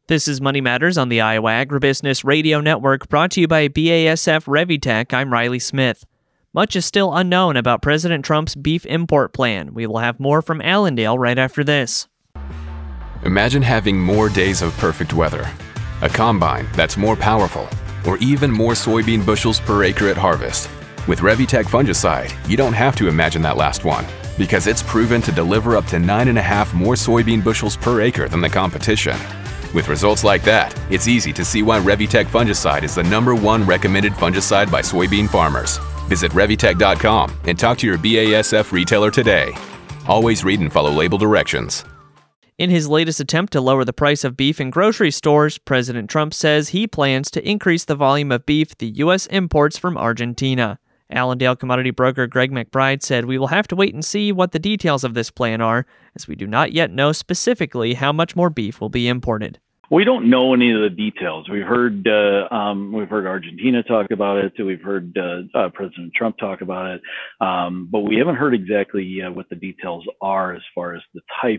This is Money Matters on the Iowa Agribusiness Radio Network, brought to you by BASF Revitec. I'm Riley Smith. Much is still unknown about President Trump's beef import plan. We will have more from Allendale right after this. Imagine having more days of perfect weather, a combine that's more powerful, or even more soybean bushels per acre at harvest. With Revitec fungicide, you don't have to imagine that last one, because it's proven to deliver up to 9.5 more soybean bushels per acre than the competition. With results like that, it's easy to see why Revitec fungicide is the #1 recommended fungicide by soybean farmers. Visit Revitec.com and talk to your BASF retailer today. Always read and follow label directions. In his latest attempt to lower the price of beef in grocery stores, President Trump says he plans to increase the volume of beef the U.S. imports from Argentina. Allendale commodity broker Greg McBride said we will have to wait and see what the details of this plan are, as we do not yet know specifically how much more beef will be imported. We don't know any of the details. We've heard Argentina talk about it. We've heard President Trump talk about it, but we haven't heard exactly what the details are as far as the type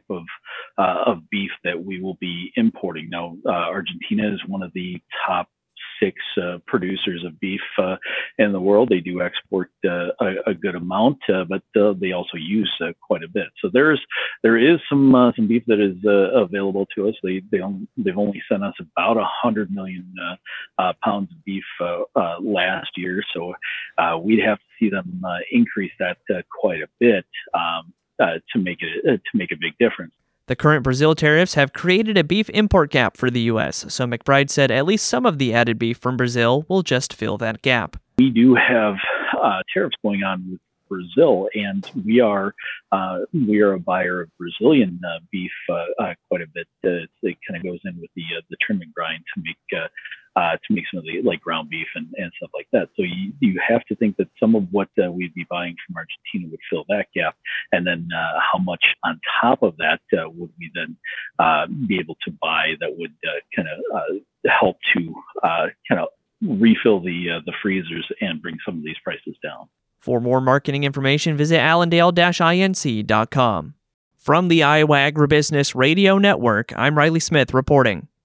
of beef that we will be importing. Now, Argentina is one of the top 6 producers of beef in the world. They do export a good amount, but they also use quite a bit. So there is some beef that is available to us. They've only sent us about 100 million pounds of beef last year. So we'd have to see them increase that quite a bit to make a big difference. The current Brazil tariffs have created a beef import gap for the U.S., so McBride said at least some of the added beef from Brazil will just fill that gap. We do have tariffs going on with Brazil, and we are a buyer of Brazilian beef quite a bit. It kind of goes in with the trim and grind to make some of the like ground beef and stuff like that. So you have to think that some of what we'd be buying from Argentina would fill that gap, and then how much on top of that would we then be able to buy that would kind of help to kind of refill the freezers and bring some of these prices down. For more marketing information, visit allendale-inc.com. From the Iowa Agribusiness Radio Network, I'm Riley Smith reporting.